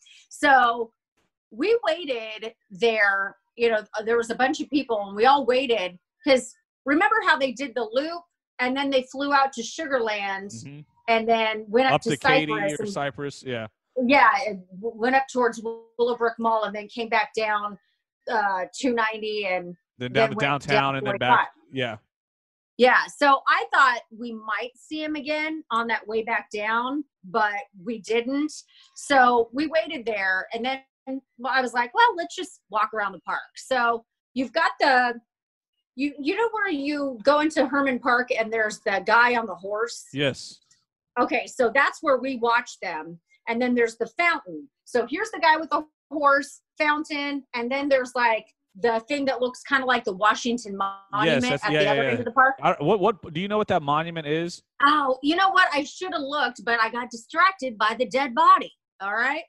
So we waited there, you know, there was a bunch of people and we all waited because remember how they did the loop and then they flew out to Sugar Land mm-hmm. and then went up, up to, to Cypress. Katy or and, Cypress. Yeah. Yeah. And went up towards Willowbrook Mall and then came back down uh, two ninety and then down then to downtown and then back. Yeah. Yeah. So I thought we might see him again on that way back down, but we didn't. So we waited there and then well, I was like, well, let's just walk around the park. So you've got the, you you know where you go into Herman Park and there's the guy on the horse? Yes. Okay, so that's where we watch them. And then there's the fountain. So here's the guy with the horse, fountain, and then there's like the thing that looks kind of like the Washington Monument yes, at yeah, the yeah, other yeah. end of the park. I, what what do you know what that monument is? Oh, you know what? I should have looked, but I got distracted by the dead body. All right.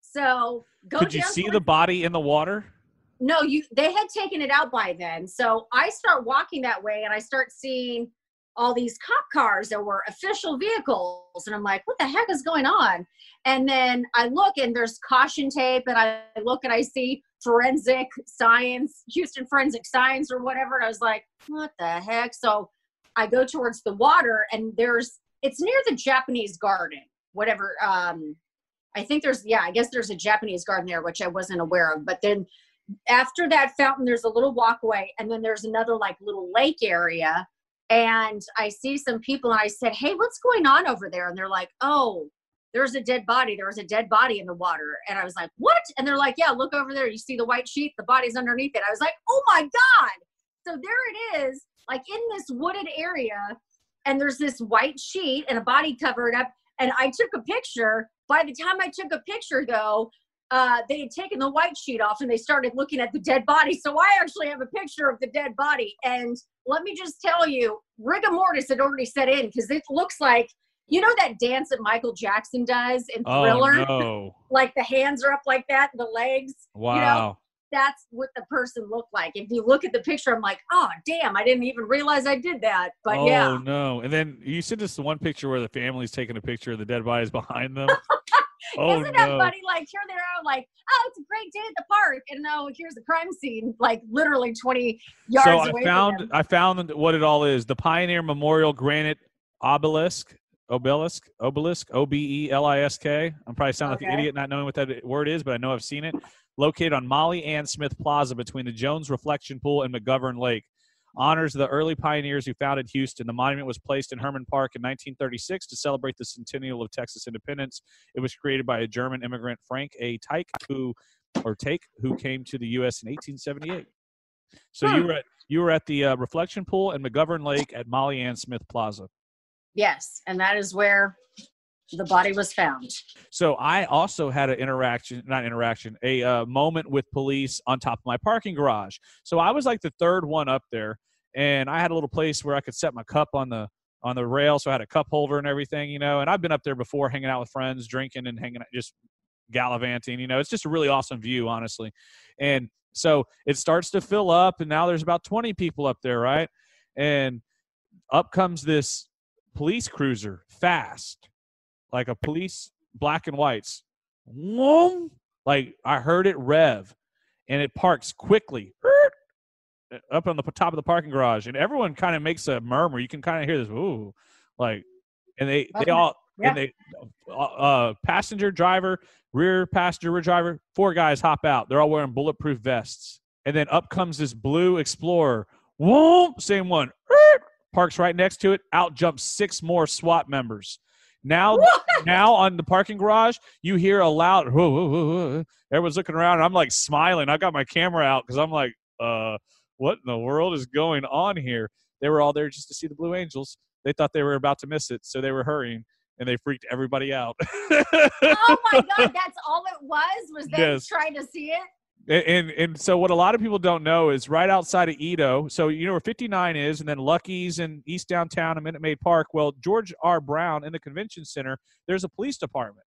So go Could you down see towards- the body in the water? No, you. They had taken it out by then. So I start walking that way, and I start seeing all these cop cars that were official vehicles, and I'm like, "What the heck is going on?" And then I look, and there's caution tape, and I look, and I see forensic science, Houston Forensic Science, or whatever. And I was like, "What the heck?" So I go towards the water, and there's it's near the Japanese garden, whatever. Um, I think there's yeah, I guess there's a Japanese garden there, which I wasn't aware of, but then. After that fountain, there's a little walkway, and then there's another like little lake area. And I see some people, and I said, "Hey, what's going on over there?" And they're like, "Oh, there's a dead body. There was a dead body in the water." And I was like, "What?" And they're like, "Yeah, look over there. You see the white sheet? The body's underneath it." I was like, "Oh my God!" So there it is, like in this wooded area, and there's this white sheet and a body covered up. And I took a picture. By the time I took a picture, though. Uh, they had taken the white sheet off and they started looking at the dead body. So I actually have a picture of the dead body. And let me just tell you, rigor mortis had already set in because it looks like, you know, that dance that Michael Jackson does in Thriller? Oh, no. Like the hands are up like that and the legs. Wow. You know, that's what the person looked like. If you look at the picture, I'm like, oh, damn, I didn't even realize I did that. But oh, yeah. Oh, no. And then you sent us the one picture where the family's taking a picture of the dead bodies behind them. Oh, Isn't that no. funny? Like, here they are, like, oh, it's a great day at the park. And no, here's the crime scene, like, literally twenty yards so away I found, from them. I found what it all is. The Pioneer Memorial Granite Obelisk, Obelisk, Obelisk, O B E L I S K. I'm probably sounding Okay. like an idiot not knowing what that word is, but I know I've seen it. Located on Molly Ann Smith Plaza between the Jones Reflection Pool and McGovern Lake. Honors the early pioneers who founded Houston. The monument was placed in Herman Park in nineteen thirty-six to celebrate the centennial of Texas independence. It was created by a German immigrant, Frank A. Teich, who, or Take, who came to the U S in eighteen seventy-eight. So Hmm. you were at you were at the uh, Reflection Pool and McGovern Lake at Molly Ann Smith Plaza. Yes, and that is where the body was found. So I also had an interaction, not interaction, a uh, moment with police on top of my parking garage. So I was like the third one up there, and I had a little place where I could set my cup on the on the rail, so I had a cup holder and everything, you know. And I've been up there before, hanging out with friends, drinking and hanging out, just gallivanting, you know. It's just a really awesome view, honestly. And so it starts to fill up, and now there's about twenty people up there, right? And up comes this police cruiser, fast. Like a police black and whites. Whoom! Like I heard it rev, and it parks quickly up on the top of the parking garage, and everyone kind of makes a murmur. You can kind of hear this, ooh, like, and they they all Yeah. and they uh passenger, driver, rear passenger, rear driver, four guys hop out. They're all wearing bulletproof vests, and then up comes this blue Explorer. Whoom! Same one. Parks right next to it. Out jumps six more SWAT members. Now, now on the parking garage, you hear a loud, whoa, whoa, whoa, whoa. Everyone's looking around, and I'm like smiling. I got my camera out because I'm like, uh, what in the world is going on here? They were all there just to see the Blue Angels. They thought they were about to miss it, so they were hurrying, and they freaked everybody out. Oh, my God, that's all it was? Was them Yes. trying to see it? And, and and so what a lot of people don't know is right outside of Edo, so you know where fifty-nine is, and then Lucky's and East Downtown and Minute Maid Park. Well, George R. Brown in the convention center, there's a police department.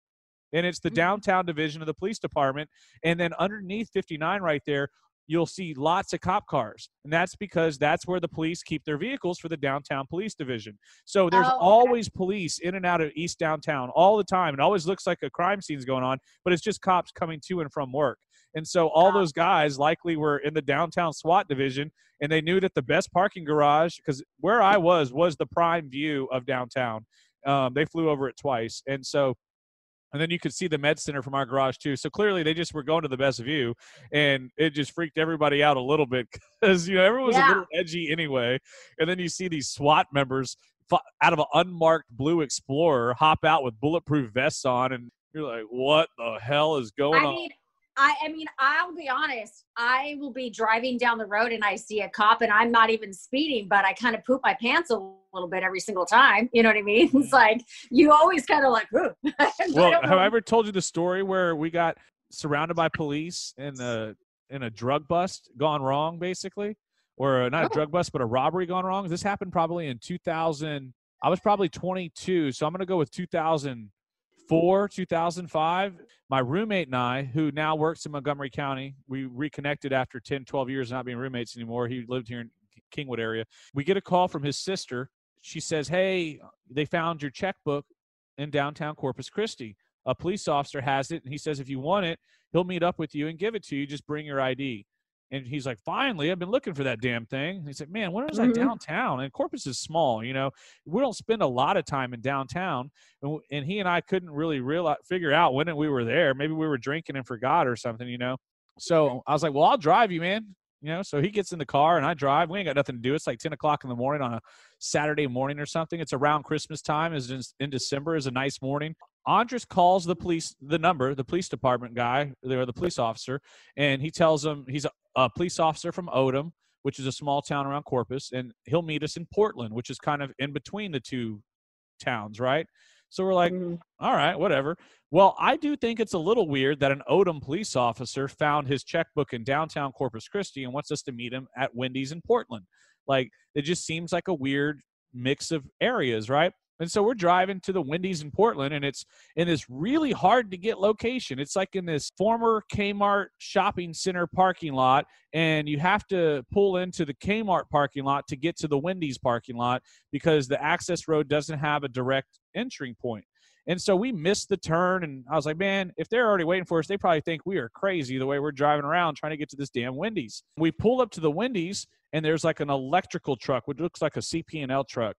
And it's the downtown division of the police department. And then underneath fifty-nine right there, you'll see lots of cop cars. And that's because that's where the police keep their vehicles for the downtown police division. So there's Oh, okay. always police in and out of East Downtown all the time. It always looks like a crime scene's going on, but it's just cops coming to and from work. And so all those guys likely were in the downtown SWAT division, and they knew that the best parking garage, because where I was, was the prime view of downtown. Um, they flew over it twice. And so And then you could see the med center from our garage too. So clearly they just were going to the best view, and it just freaked everybody out a little bit because, you know, everyone was Yeah. a little edgy anyway. And then you see these SWAT members f- out of an unmarked blue Explorer hop out with bulletproof vests on, and you're like, what the hell is going I on? mean, I, I mean, I'll be honest. I will be driving down the road and I see a cop, and I'm not even speeding, but I kind of poop my pants a little bit every single time. You know what I mean? It's like you always kind of like, ooh. Well, have I ever told you the story where we got surrounded by police in a in a drug bust gone wrong, basically, or not a Oh. drug bust, but a robbery gone wrong? This happened probably in two thousand. I was probably twenty-two, so I'm going to go with two thousand four, two thousand five. My roommate and I, who now works in Montgomery County, we reconnected after ten, twelve years of not being roommates anymore. He lived here in Kingwood area. We get a call from his sister. She says, hey, they found your checkbook in downtown Corpus Christi. A police officer has it, and he says if you want it, he'll meet up with you and give it to you. Just bring your I D. And he's like, finally, I've been looking for that damn thing. He's like, man, when was I Mhm. downtown? And Corpus is small, you know. We don't spend a lot of time in downtown. And, and he and I couldn't really realize, figure out when we were there. Maybe we were drinking and forgot or something, you know. So I was like, well, I'll drive you, man. You know, so he gets in the car and I drive. We ain't got nothing to do. It's like ten o'clock in the morning on a Saturday morning or something. It's around Christmas time. Is in, in December. Is a nice morning. Andres calls the police, the number, the police department guy, or the police officer, and he tells him he's a, a police officer from Odom, which is a small town around Corpus, and he'll meet us in Portland, which is kind of in between the two towns, right? So we're like, Mhm. all right, whatever. Well, I do think it's a little weird that an Odom police officer found his checkbook in downtown Corpus Christi and wants us to meet him at Wendy's in Portland. Like, it just seems like a weird mix of areas, right? And so we're driving to the Wendy's in Portland, and it's in this really hard to get location. It's like in this former Kmart shopping center parking lot, and you have to pull into the Kmart parking lot to get to the Wendy's parking lot because the access road doesn't have a direct entering point. And so we missed the turn, and I was like, man, if they're already waiting for us, they probably think we are crazy the way we're driving around trying to get to this damn Wendy's. We pull up to the Wendy's, and there's like an electrical truck, which looks like a C P and L truck.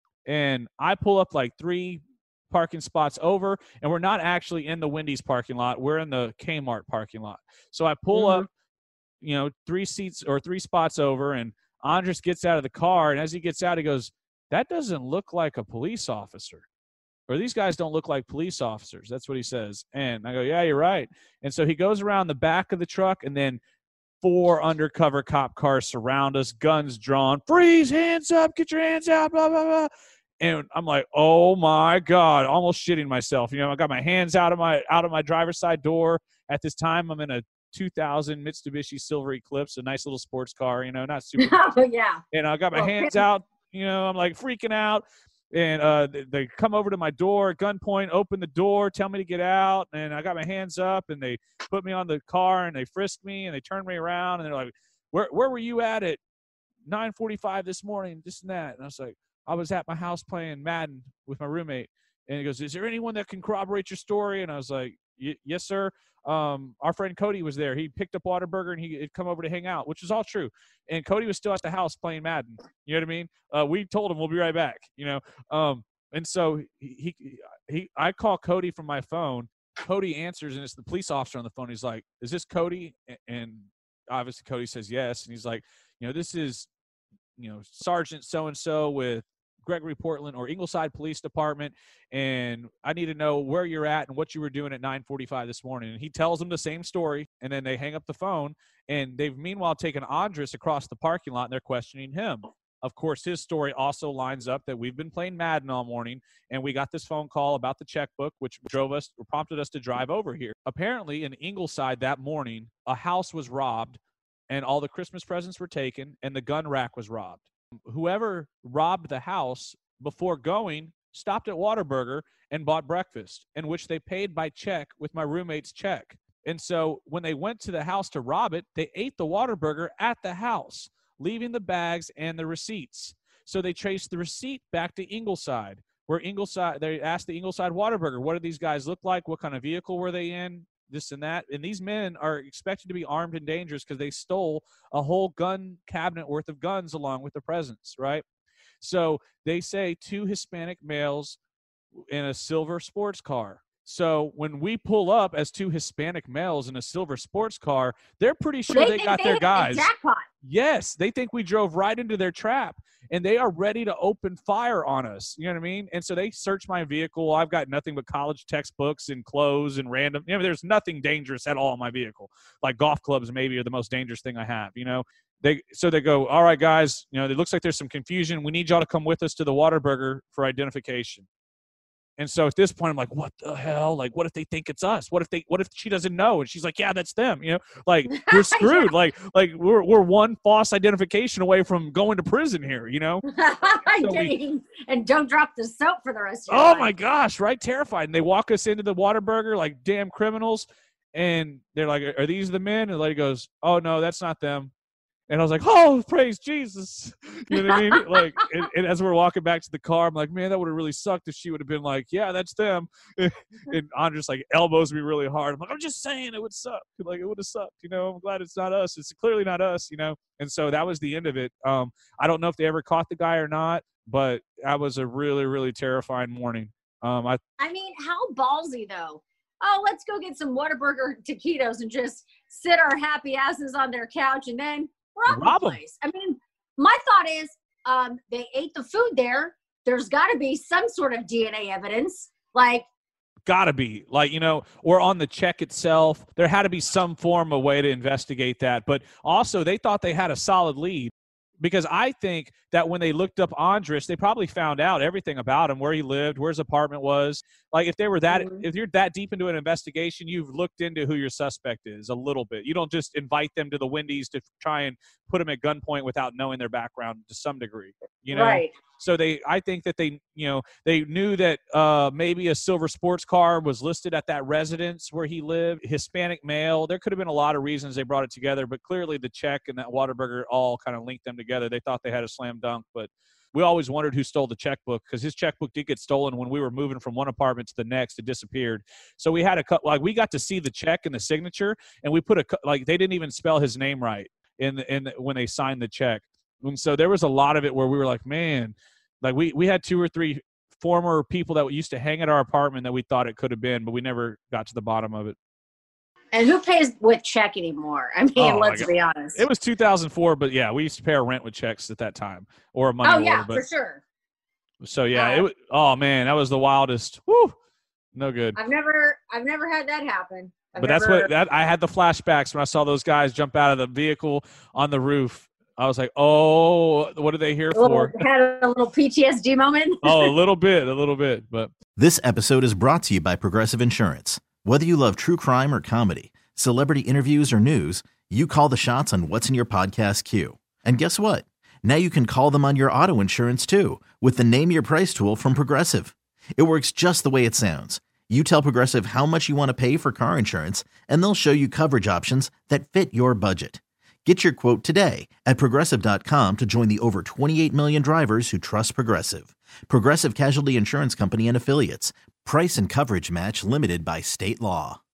And I pull up like three parking spots over, and we're not actually in the Wendy's parking lot. We're in the Kmart parking lot. So I pull Mhm. up, you know, three seats or three spots over, and Andres gets out of the car. And as he gets out, he goes, that doesn't look like a police officer. Or these guys don't look like police officers. That's what he says. And I go, yeah, you're right. And so he goes around the back of the truck, and then four undercover cop cars surround us, guns drawn. Freeze, hands up, get your hands out, blah, blah, blah. And I'm like, oh my God, almost shitting myself. You know, I got my hands out of my out of my driver's side door. At this time, I'm in a two thousand Mitsubishi Silver Eclipse, a nice little sports car, you know, not super. Oh, yeah. And I got my Well, hands out, you know, I'm like freaking out. And uh, they, they come over to my door, gunpoint, open the door, tell me to get out. And I got my hands up, and they put me on the car, and they frisked me, and they turned me around, and they're like, where where were you at at nine forty-five this morning, this and that? And I was like, I was at my house playing Madden with my roommate. And he goes, is there anyone that can corroborate your story? And I was like, yes, sir. Um, our friend Cody was there. He picked up Whataburger, and he had come over to hang out, which is all true. And Cody was still at the house playing Madden. You know what I mean? Uh, we told him we'll be right back, you know? Um, and so he, he, he, I call Cody from my phone. Cody answers, and it's the police officer on the phone. He's like, is this Cody? And obviously Cody says yes. And he's like, you know, this is, you know, Sergeant so-and-so with Gregory Portland or Ingleside Police Department, and I need to know where you're at and what you were doing at nine forty-five this morning. And he tells them the same story, and then they hang up the phone, and they've meanwhile taken Andres across the parking lot, and they're questioning him. Of course, his story also lines up that we've been playing Madden all morning, and we got this phone call about the checkbook, which drove us, or prompted us to drive over here. Apparently, in Ingleside that morning, a house was robbed, and all the Christmas presents were taken, and the gun rack was robbed. Whoever robbed the house before going stopped at Whataburger and bought breakfast, in which they paid by check with my roommate's check. And so when they went to the house to rob it, they ate the Whataburger at the house, leaving the bags and the receipts. So they traced the receipt back to Ingleside, where Ingleside, they asked the Ingleside Whataburger, what did these guys look like? What kind of vehicle were they in? This and that. And these men are expected to be armed and dangerous because they stole a whole gun cabinet worth of guns along with the presents, right? So they say two Hispanic males in a silver sports car. So when we pull up as two Hispanic males in a silver sports car, they're pretty sure they, they got they their guys. The jackpot. Yes, they think we drove right into their trap, and they are ready to open fire on us. You know what I mean? And so they search my vehicle. I've got nothing but college textbooks and clothes and random. You know, there's nothing dangerous at all in my vehicle. Like golf clubs maybe are the most dangerous thing I have, you know? They So they go, all right, guys, you know, it looks like there's some confusion. We need y'all to come with us to the Whataburger for identification. And so at this point, I'm like, what the hell? Like, what if they think it's us? What if they, what if she doesn't know? And she's like, yeah, that's them. You know, like we're screwed. yeah. Like, like we're, we're one false identification away from going to prison here, you know? So we, and don't drop the soap for the rest of your Oh life. my gosh. Right. Terrified. And they walk us into the Whataburger like damn criminals. And they're like, are these the men? And the lady goes, oh no, that's not them. And I was like, oh, praise Jesus. You know what I mean? Like, and, and as we're walking back to the car, I'm like, man, that would have really sucked if she would have been like, yeah, that's them. And Andres like elbows me really hard. I'm like, I'm just saying it would suck. Like, it would have sucked. You know, I'm glad it's not us. It's clearly not us, you know? And so that was the end of it. Um, I don't know if they ever caught the guy or not, but that was a really, really terrifying morning. Um, I, I mean, how ballsy, though. Oh, let's go get some Whataburger taquitos and just sit our happy asses on their couch and then rob, rob the place. Them. I mean, my thought is um, they ate the food there. There's got to be some sort of D N A evidence. Like, gotta be like, you know, or on the check itself, there had to be some form of way to investigate that. But also they thought they had a solid lead. Because I think that when they looked up Andres, they probably found out everything about him, where he lived, where his apartment was. Like if they were that, mm-hmm. if you're that deep into an investigation, you've looked into who your suspect is a little bit. You don't just invite them to the Wendy's to try and put them at gunpoint without knowing their background to some degree, you know? Right. So they, I think that they, you know, they knew that uh, maybe a silver sports car was listed at that residence where he lived, Hispanic male. There could have been a lot of reasons they brought it together, but clearly the check and that Whataburger all kind of linked them together. They thought they had a slam dunk, but we always wondered who stole the checkbook because his checkbook did get stolen when we were moving from one apartment to the next. It disappeared. So we had a cut, like we got to see the check and the signature, and we put a, like they didn't even spell his name right in the, in the, when they signed the check. And so there was a lot of it where we were like, man, like we, we had two or three former people that used to hang at our apartment that we thought it could have been, but we never got to the bottom of it. And who pays with check anymore? I mean, oh, let's be honest. It was two thousand four, but yeah, we used to pay our rent with checks at that time or a money Oh, order. yeah, but, for sure. So yeah, uh, it was, oh man, that was the wildest. Woo, no good. I've never, I've never had that happen. I've but never... that's what that I had the flashbacks when I saw those guys jump out of the vehicle on the roof. I was like, oh, what are they here little, for? Had a little P T S D moment. Oh, a little bit, a little bit. But this episode is brought to you by Progressive Insurance. Whether you love true crime or comedy, celebrity interviews or news, you call the shots on what's in your podcast queue. And guess what? Now you can call them on your auto insurance too with the Name Your Price tool from Progressive. It works just the way it sounds. You tell Progressive how much you want to pay for car insurance, and they'll show you coverage options that fit your budget. Get your quote today at Progressive dot com to join the over twenty-eight million drivers who trust Progressive. Progressive Casualty Insurance Company and Affiliates. Price and coverage match limited by state law.